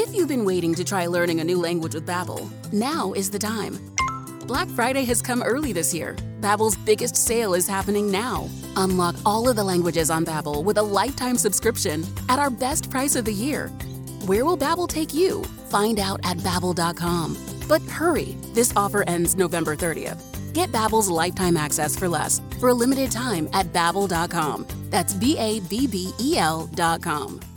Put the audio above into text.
If you've been waiting to try learning a new language with Babbel, now is the time. Black Friday has come early this year. Babbel's biggest sale is happening now. Unlock all of the languages on Babbel with a lifetime subscription at our best price of the year. Where will Babbel take you? Find out at Babbel.com. But hurry, this offer ends November 30th. Get Babbel's lifetime access for less for a limited time at Babbel.com. That's Babbel.com.